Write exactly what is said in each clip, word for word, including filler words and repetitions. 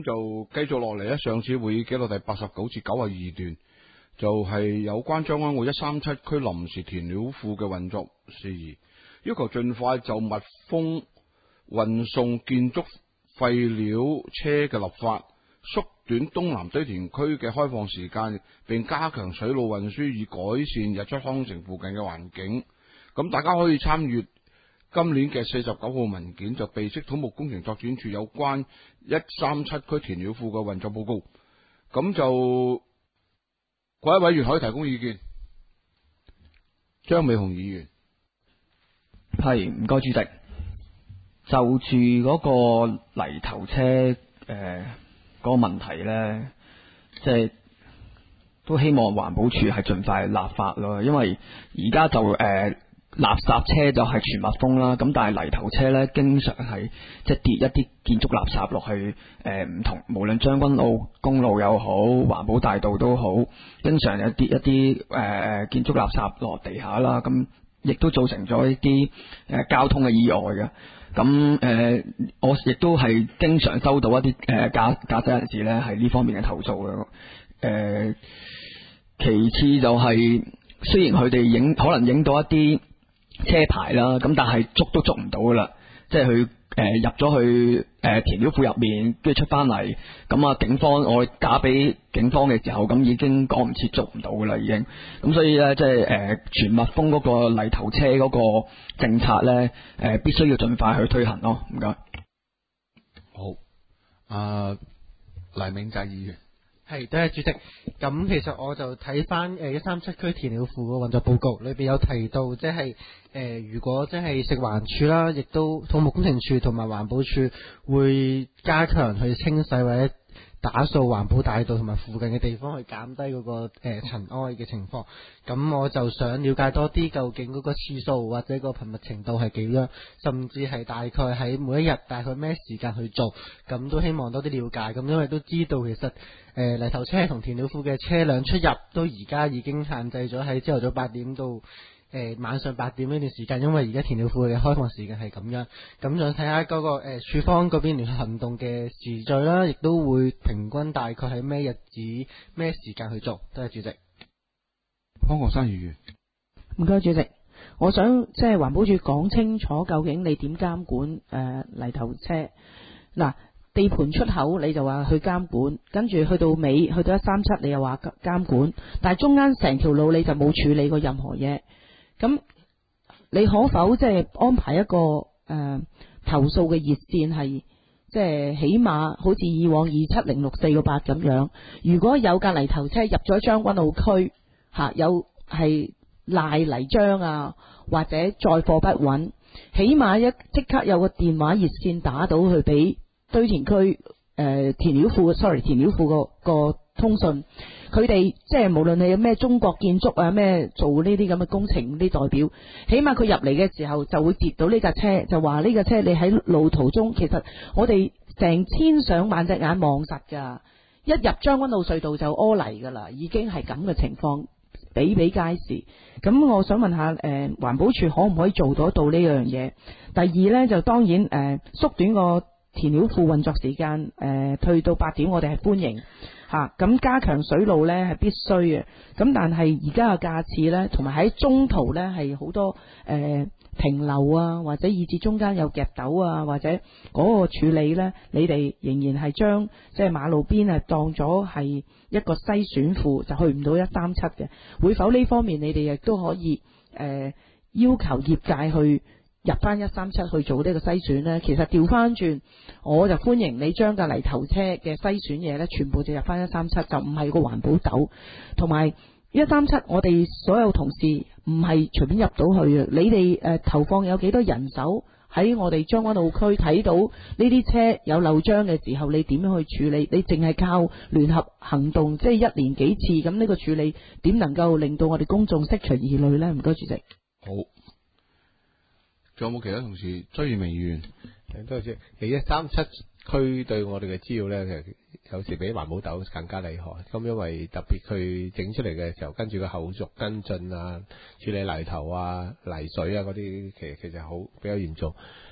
就繼續落嚟咧，上次會議記錄第八十九至九十二段，就係、是、有關將軍澳一三七區臨時填料庫嘅運作事宜，要求盡快就密封運送建築廢料車嘅立法，縮短東南堆填區嘅開放時間，並加強水路運輸，以改善日出康城附近嘅環境。咁大家可以參閱今年嘅四十九號文件，就備悉土木工程拓展署有關一三七區填料庫嘅運作報告。咁就各位委員可以提供意見。張美雄議員， 係唔該主席。就住嗰個泥頭車誒嗰、呃嗰個問題呢，即係都希望環保署係盡快立法咯，因為而家就誒。呃垃圾車就係全密封啦，咁但係泥頭車呢，經常係即係跌一啲建築垃圾落去，誒、呃、唔同，無論將軍澳公路又好，環保大道都好，經常有跌一啲誒誒建築垃圾落地下啦，咁亦都造成咗一啲誒、呃、交通嘅意外嘅。咁誒、呃，我亦都係經常收到一啲誒駕駕駛人士呢係呢方面嘅投訴嘅。誒、呃，其次就係、是、雖然佢哋影可能影到一啲車牌啦，咁但係捉都捉唔到噶啦，即係佢誒入咗去誒、呃、填料庫入面，跟住出翻嚟，咁啊警方我打俾警方嘅時候，咁已經趕唔切捉唔到噶啦，已經，咁所以咧即係誒全密封嗰個泥頭車嗰個政策咧，誒、呃、必須要盡快去推行咯，唔該。 好，啊黎銘澤議員。 係，多謝主席。咁其實我就睇翻誒一三七區填料庫個運作報告，裏邊有提到，即係誒如果即係食環署啦，亦都土木工程署同埋環保署會加強去清洗或者打掃環保大道同埋附近嘅地方，去減低嗰個誒塵埃嘅情況。咁我就想了解多啲，究竟嗰個次數或者個頻密程度係幾樣，甚至係大概喺每一日大概咩時間去做，咁都希望多啲了解。咁因為都知道其實誒、呃、泥頭車同填料庫嘅車輛出入都而家已經限制咗喺朝頭早八點到誒、呃、晚上八點呢段時間，因為而家填料庫嘅開放時間係咁樣。咁就睇下嗰個誒署方嗰邊聯合行動嘅時序啦，亦都會平均大概喺咩日子咩時間去做。多謝主席。 方國珊議員， 唔該主席，我想即係環保署講清楚，究竟你點監管誒、呃、泥頭車？嗱，地盤出口你就話去監管，跟住去到尾去到一三七你又話監管，但係中間成條路你就冇處理過任何嘢。咁你可否即係安排一個誒、呃、投訴嘅熱線，係即係起碼好似以往二七零六四個八咁樣？如果有架泥頭車入咗將軍澳區，吓、啊、有係賴泥漿啊，或者載貨不穩，起碼一即刻有個電話熱線打到去俾堆填區誒、呃、填料庫 sorry 填料庫個個通訊，佢哋即係無論你有咩中國建築啊咩做呢啲咁嘅工程啲代表，起碼佢入嚟嘅時候就會接到呢架車，就話呢架車你喺路途中，其實我哋成千上萬隻眼望實噶，一入將軍澳隧道就屙泥噶啦，已經係咁嘅情況。比比皆是，咁我想問下，誒、呃，環保署可唔可以做得到呢樣嘢？第二呢，就當然，誒、呃，縮短個填料庫運作時間，誒、呃，退到八點，我哋係歡迎吓。咁、啊、加強水路呢係必須嘅，咁但係而家嘅架次呢，同埋喺中途呢係好多誒、呃、停留啊，或者以至中間有夾斗啊，或者嗰個處理呢，你哋仍然係將即係馬路邊啊當咗係一個篩選庫，就去唔到一三七嘅。會否呢方面你哋亦都可以誒、呃、要求業界去入翻一三七去做呢個篩選呢？其實調翻轉，我就歡迎你將架泥頭車嘅篩選嘢呢，全部就入翻一三七，就唔係個環保斗。同埋一三七，我哋所有同事唔係隨便入到去啊！你哋誒、呃、投放有幾多人手喺我哋將軍澳區睇到呢啲車有漏漿嘅時候，你點樣去處理？你淨係靠聯合行動，即係一年幾次咁呢個處理，點能夠令到我哋公眾釋除疑慮呢？唔該，主席。 好，仲有冇其他同事？張宇明議員， 多謝。其實一三七區對我哋嘅資料咧，其實有時比環保斗更加厲害。咁因為特別佢整出嚟嘅時候，跟住個後續跟進啊，處理泥頭啊、泥水啊嗰啲，其實其實好比較嚴重。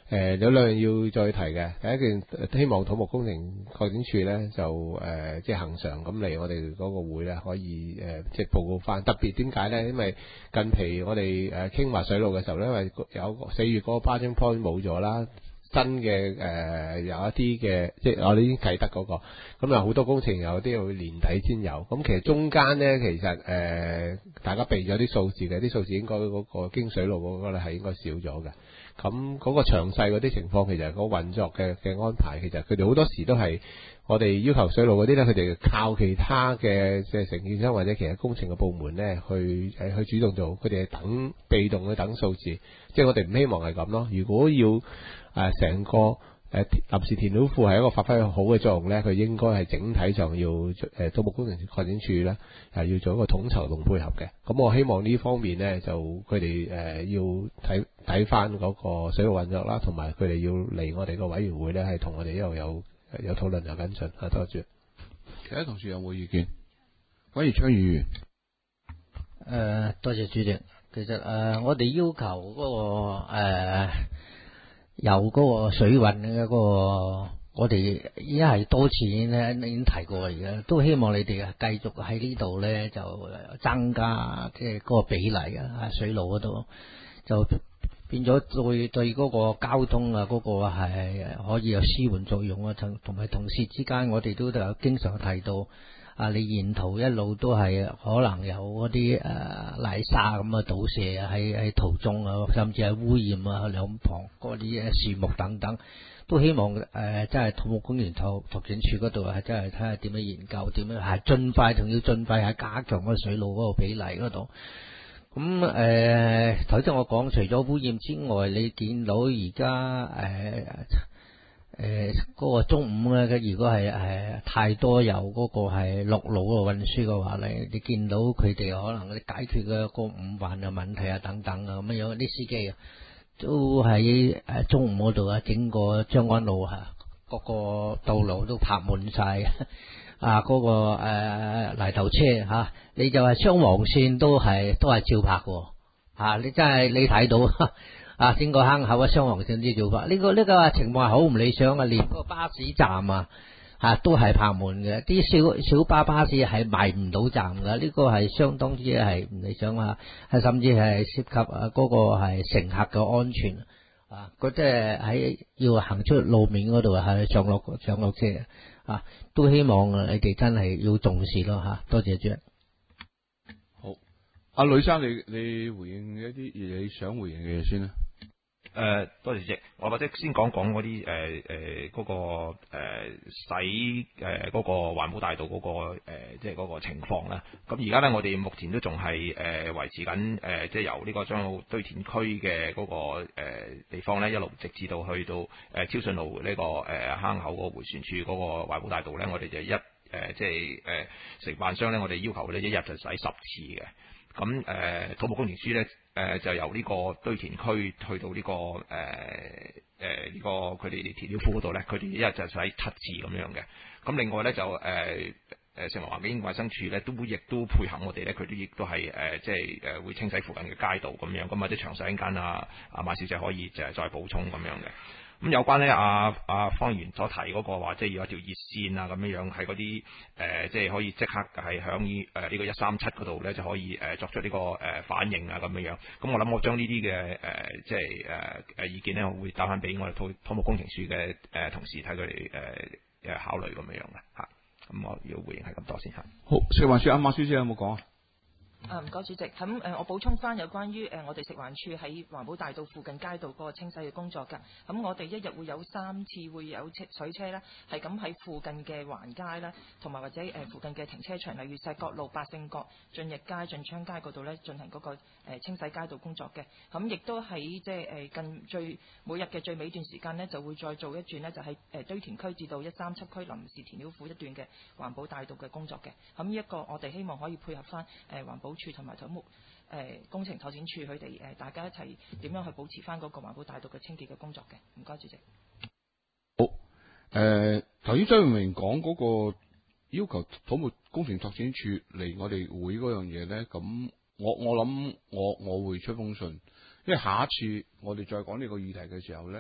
誒有兩樣要再提嘅，第一件希望土木工程擴展處咧就誒即係恆常咁嚟我哋嗰個會咧可以誒即係報告翻。特別點解咧？因為近期我哋誒傾話水路嘅時候咧，因為有四月嗰個 Barging Point 冇咗啦，新嘅誒、呃、有一啲嘅即係我哋已經計得嗰、那個，咁有好多工程有啲要年底先有。咁其實中間咧其實誒、呃、大家備咗啲數字嘅，啲數字應該嗰個經水路嗰個咧係應該少咗嘅。咁嗰個詳細嗰啲情況，其實嗰個運作嘅嘅安排，其實佢哋好多時都係我哋要求水路嗰啲咧，佢哋靠其他嘅即係承建商或者其他工程嘅部門咧去誒去主動做，佢哋係等被動去等數字，即係我哋唔希望係咁咯。如果要誒成個誒臨時填料庫係一個發揮好嘅作用咧，佢應該係整體上要誒土木工程擴展處咧係要做一個統籌同配合嘅。咁我希望呢方面咧就佢哋誒要睇睇翻嗰個水路運作啦，同埋佢哋要嚟我哋個委員會咧係同我哋一路有有討論有跟進啊。多謝。 其他同事有冇意見？關於昌議員， 誒、呃，多謝主席。其實誒、呃，我哋要求嗰、那個誒、呃、有嗰個水運嘅嗰個，我哋已經係多次咧已經提過嚟嘅，都希望你哋啊繼續喺呢度咧就增加即係嗰個比例啊，水路嗰度就變咗對對嗰個交通啊嗰、那個係可以有舒緩作用啊，同同埋同事之間我哋都有經常提到。啊！你沿途一路都係可能有嗰啲誒泥沙咁嘅倒瀉啊，喺喺途中啊，甚至係污染啊，兩旁嗰啲樹木等等，都希望誒、呃，即係土木工程拓拓展處嗰度係真係睇下點樣研究，點樣係盡快，仲要盡快係加強嗰個水路嗰個比例嗰度。咁誒頭先我講，除咗污染之外，你見到而家誒。呃誒，嗰、呃那個中午咧，如果係誒太多有嗰個係陸路嘅運輸嘅話咧，你見到佢哋可能解決嘅個五環嘅問題啊等等啊咁樣，啲司機啊都喺誒中午嗰度啊，整個將軍路吓，各個道路都泊滿晒啊，嗰、那個誒、呃、泥頭車吓、啊，你就係雙黃線都係都係照泊嘅吓，你真係你睇到。啊！整個坑口啊，雙黃線啲做法，呢、這個呢、這個情況係好唔理想啊！連個巴士站啊，吓、啊、都係泊滿嘅，啲小小巴巴士係埋唔到站噶，呢、這個係相當之係唔理想啊！係甚至係涉及啊嗰個係乘客嘅安全啊！嗰即係喺要行出路面嗰度係上落上落車啊，都希望你哋真係要重視咯吓、啊！多謝主席。 好，阿呂生，你你回應一啲嘢你想回應嘅嘢先啦。 誒、呃，多謝主席。我或者先講講嗰啲誒誒嗰個誒洗誒嗰個環保大道嗰、那個誒即係嗰個情況啦。咁而家咧，我哋目前都仲係誒維持緊誒、呃，即係由呢個將軍澳堆填區嘅嗰、那個誒、呃、地方咧，一路直至到去到誒超順路呢、這個誒、呃、坑口嗰個迴旋處嗰個環保大道咧，我哋就一誒、呃、即係誒、呃、承辦商咧，我哋要求咧一日就洗十次嘅。咁誒、呃、土木工程師咧。誒、呃、就由呢個堆填區去到呢、這個誒誒呢個佢哋填料庫嗰度咧，佢哋一日就洗七次咁樣嘅。咁另外咧就誒誒食物環境衞生署咧都亦都配合我哋咧，佢都亦都係誒即係誒會清洗附近嘅街道咁樣。咁或者詳細間啊啊馬小姐可以就係再補充咁樣嘅。咁有關咧，阿阿方議員所提嗰個話，即係要有一條熱線啊，咁樣樣係嗰啲誒，即係可以即刻係響誒呢個一三七嗰度咧，就可以誒作出呢個誒反應啊，咁樣樣。咁我諗我將呢啲嘅誒，即係誒誒意見咧，我會打翻俾我哋土土木工程署嘅誒同事睇佢哋誒誒考慮咁樣樣嘅嚇。咁我要回應係咁多先嚇。 好，食環署阿馬小姐有冇講啊？ 啊，唔該主席，咁誒、呃、我補充翻有關於誒、呃、我哋食環署喺環保大道附近街道嗰個清洗嘅工作㗎。咁我哋一日會有三次會有車水車啦，係咁喺附近嘅環街啦，同埋或者誒、呃、附近嘅停車場，例如石角路、百勝角、駿逸街、駿昌街嗰度咧進行嗰、那個、呃、清洗街道工作嘅。咁亦都喺即係誒近最每日嘅最尾段時間呢，就會再做一轉呢，就喺、是、誒、呃、堆填區至到一三七區臨時填料庫一段嘅環保大道嘅工作嘅。咁呢一個我哋希望可以配合翻誒、呃、環保處同埋土木誒、呃、工程拓展處佢哋誒大家一齊點樣去保持翻嗰個環保大道嘅清潔嘅工作嘅。唔該主席。 好，誒頭先張耀明講嗰個要求土木工程拓展處嚟我哋會嗰樣嘢咧，咁我我諗我我會出封信，因為下一次我哋再講呢個議題嘅時候咧，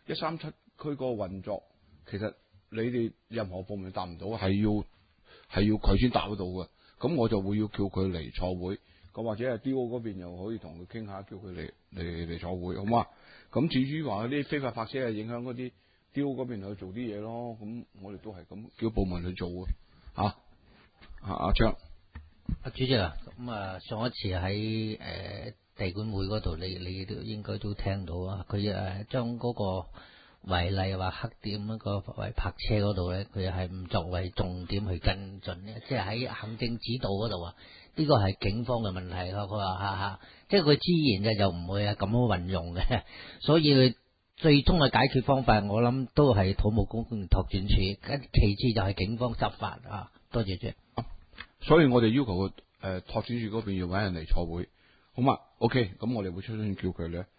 一三七區個運作，其實你哋任何部門答唔到，係要係要佢先答得到嘅。咁我就會要叫佢嚟坐會，咁或者係 D O 嗰邊又可以同佢傾下，叫佢嚟嚟嚟坐會，好嘛？咁至於話啲非法泊車啊，影響嗰啲 D O 嗰邊去做啲嘢咯，咁我哋都係咁叫部門去做嘅，嚇、啊。阿阿張， 阿主席啊，咁啊上一次喺誒、呃、地管會嗰度，你你都應該都聽到啊，佢誒將嗰個違例話黑點嗰個違泊車嗰度咧，佢係唔作為重點去跟進咧，即係喺行政指導嗰度啊，呢個係警方嘅問題咯。佢話嚇嚇，即係佢資源嘅就唔會係咁樣運用嘅，所以佢最終嘅解決方法，我諗都係土木工程拓展處，跟其次就係警方執法啊。多謝主席。 所以我哋要求個誒拓展處嗰邊要揾人嚟坐會，好嘛？OK，咁我哋會出聲叫佢咧。